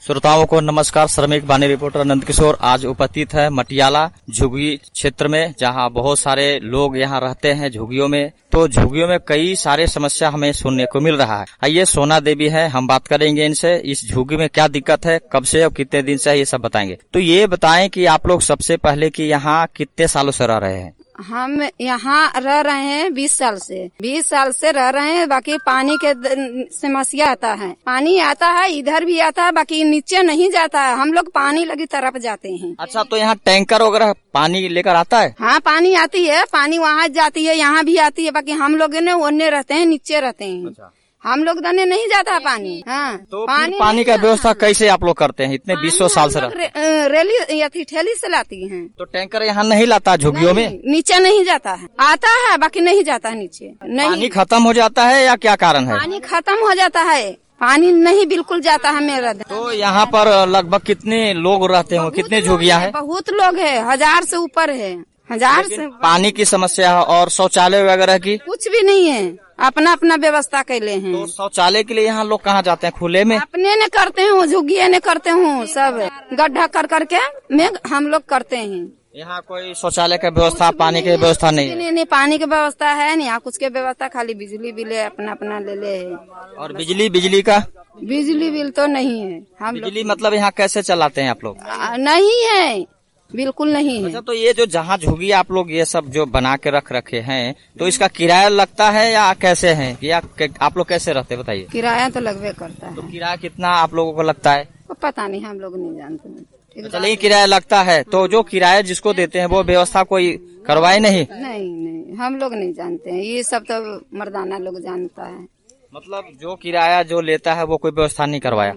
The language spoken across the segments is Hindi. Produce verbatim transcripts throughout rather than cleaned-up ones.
श्रोताओं को नमस्कार। श्रमिक बानी रिपोर्टर नंद किशोर आज उपस्थित है मटियाला झुग्गी क्षेत्र में, जहां बहुत सारे लोग यहां रहते हैं झुग्गियों में। तो झुग्गियों में कई सारे समस्या हमें सुनने को मिल रहा है। आइए सोना देवी है, हम बात करेंगे इनसे। इस झुग्गी में क्या दिक्कत है, कब से और कितने दिन से है, ये सब बताएंगे। तो ये बताएं कि आप लोग सबसे पहले कि यहाँ कितने सालों से रह रहे हैं? हम यहाँ रह रहे हैं बीस साल से बीस साल से रह रहे हैं। बाकी पानी के समस्या आता है, पानी आता है, इधर भी आता है, बाकी नीचे नहीं जाता है। हम लोग पानी लगी तरफ जाते हैं। अच्छा, तो यहाँ टैंकर वगैरह पानी लेकर आता है? हाँ, पानी आती है, पानी वहाँ जाती है, यहाँ भी आती है। बाकी हम लोग ने ओने रहते हैं, नीचे रहते हैं। अच्छा। हम लोग दने नहीं जाता है पानी। हाँ, तो पानी, पानी का व्यवस्था कैसे आप लोग करते हैं? इतने बीस सौ साल से रे, रेली या ठेली से लाती हैं। तो टैंकर यहाँ नहीं लाता झुग्गियों में? नीचे नहीं जाता है, आता है बाकी नहीं जाता है नीचे। नहीं, पानी खत्म हो जाता है या क्या कारण है? पानी खत्म हो जाता है, पानी नहीं बिल्कुल जाता है मेरा। तो यहाँ पर लगभग कितने लोग रहते हैं, कितने झुग्गियाँ हैं? बहुत लोग है, हजार से ऊपर है, हजार से। पानी की समस्या है और शौचालय वगैरह की कुछ भी नहीं है, अपना अपना व्यवस्था कैले हैं। तो शौचालय के लिए यहाँ लोग कहाँ जाते हैं? खुले में? अपने ने करते हूँ, झुग्गिया ने करते हूँ, सब गड्ढा कर करके में हम लोग करते हैं। यहाँ कोई शौचालय का व्यवस्था, पानी की व्यवस्था नहीं है? नहीं, नहीं, पानी की व्यवस्था है नहीं यहाँ कुछ के व्यवस्था, खाली बिजली बिल अपना अपना ले ले है। और बिजली बिजली का बिजली बिल तो नहीं है। हम बिजली मतलब यहाँ कैसे चलाते हैं आप लोग? नहीं है, बिल्कुल नहीं है। अच्छा, तो ये जो जहाँ झुग्गी आप लोग ये सब जो बना के रख रखे हैं, तो इसका किराया लगता है या कैसे है, या आप लोग कैसे रहते हैं बताइए? किराया तो लगभग करता है। तो किराया कितना आप लोगों को लगता है? पता नहीं, हम लोग नहीं जानते। चलिए, किराया लगता है तो जो किराया जिसको देते हैं वो व्यवस्था कोई करवाए नहीं? नहीं नहीं, हम लोग नहीं जानते हैं, ये सब तो मर्दाना लोग जानता है। मतलब जो किराया जो लेता है वो कोई व्यवस्था नहीं करवाया?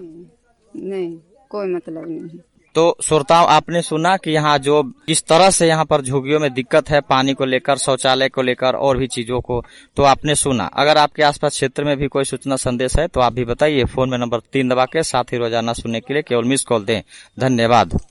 नहीं, कोई मतलब नहीं। तो श्रोताओं, आपने सुना कि यहाँ जो इस तरह से यहाँ पर झुग्गियों में दिक्कत है पानी को लेकर, शौचालय को लेकर और भी चीजों को, तो आपने सुना। अगर आपके आसपास क्षेत्र में भी कोई सूचना संदेश है तो आप भी बताइए। फोन में नंबर तीन दबा के साथ ही रोजाना सुनने के लिए केवल मिस कॉल दें। धन्यवाद।